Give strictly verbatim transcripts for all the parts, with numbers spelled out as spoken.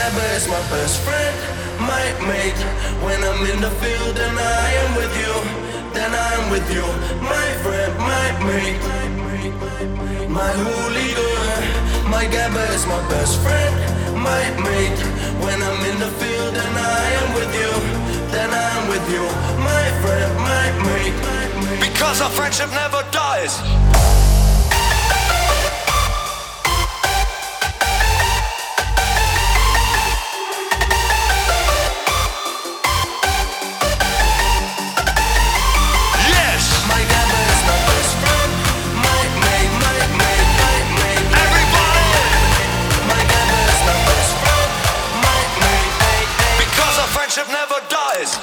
gabba is my best friend, my mate. When I'm in the field and I am with you, then I'm with you, my friend, my mate. My hooligan, my gabba is my best friend, my mate. When I'm in the field and I am with you, then I'm with you, my friend, my mate. Because our friendship never dies. Friendship never dies.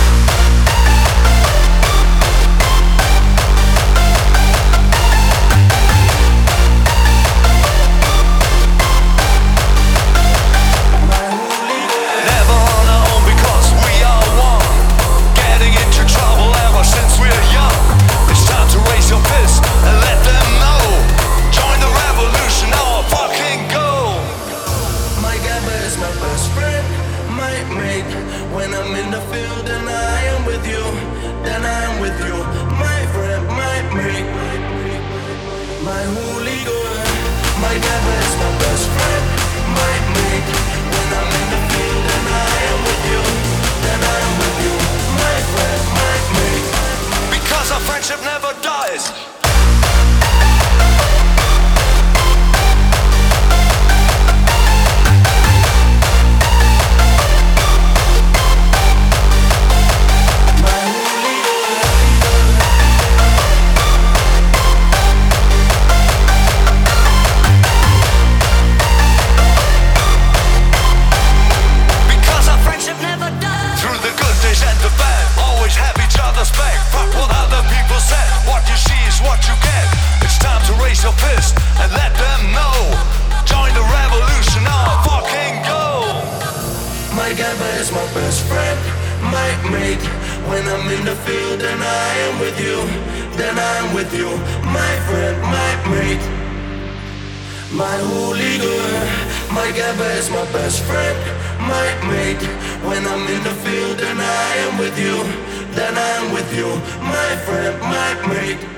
Never on our own because we are one. Getting into trouble ever since we're young. It's time to raise your fist and let them know. Join the revolution or fucking go. My gabba is my best friend, my mate. When I'm in the field and I am with you, then I'm with you, my friend, my mate. My hooligan, my gabba is my best friend, my mate. When I'm in the field and I am with you, then I'm with you, my friend, my mate. Because our friendship never dies. Your fist and let them know. Join the revolution or fucking go. My gabba is my best friend, my mate. When I'm in the field and I am with you, then I'm with you, my friend, my mate. My hooligan, my gabba is my best friend, my mate. When I'm in the field and I am with you, then I'm with you, my friend, my mate.